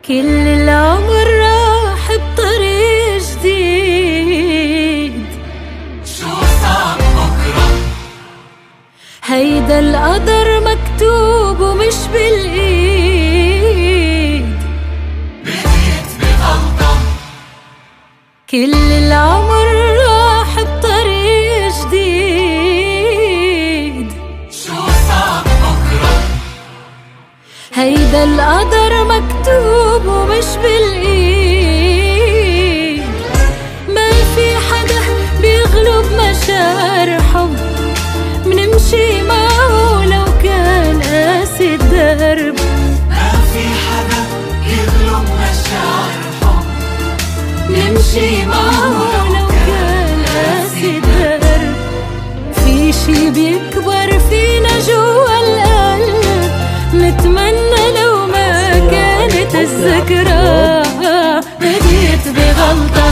كل العمر راح بطريق جديد، شو صار بكرة؟ هيدا القدر مكتوب ومش بالإيد. بديت بغلطة، كل العمر راح بطريق جديد، شو صار بكرة؟ هيدا القدر مكتوب ومش بالإيد. ما في حدا بيغلب مشاعر حب، منمشي معه لو كان قاسي الدرب. ما في حدا يغلب مشاعر حب، نمشي معه لو كان قاسي الدرب. في شي بيكبر فينا جوا القلب، نتمنى لو ما كانت الذكرى. بديت بغلطة،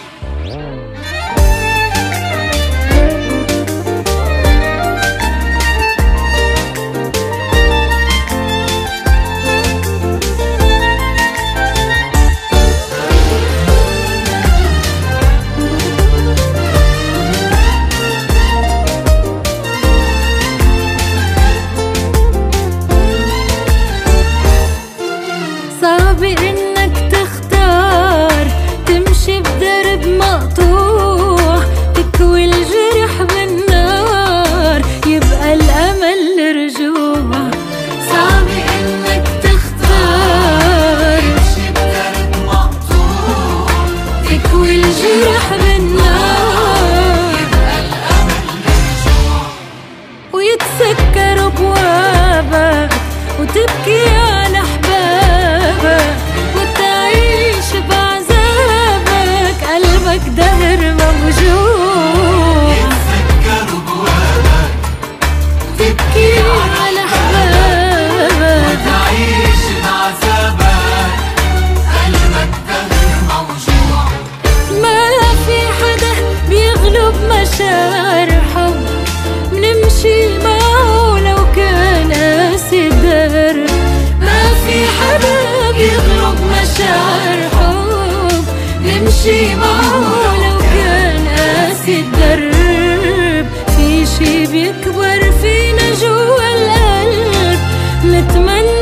صعب انك تختار تمشي بدرب مقطوع، تكوي الجرح بالنار يبقى الامل رجوع. صعب انك تختار تمشي بدرب مقطوع، تكوي الجرح بالنار يبقى الأمل رجوع. ويتسكر بوابك وتبكي على أحبابك، وتعيش بعذابك قلبك دهر موجوع. يتذكر بوابك، تبكي على أحبابك، تعيش بعذابك، قلبك دهر موجوع. ما في حدا بيغلب مشاعر حب، منمشي معه لو كان قاسي الدرب. ما في حدا بيغلب مشاعر حب، نمشي معه لو كان قاسي الدرب. في شي بيكبر فينا جوا القلب، نتمنى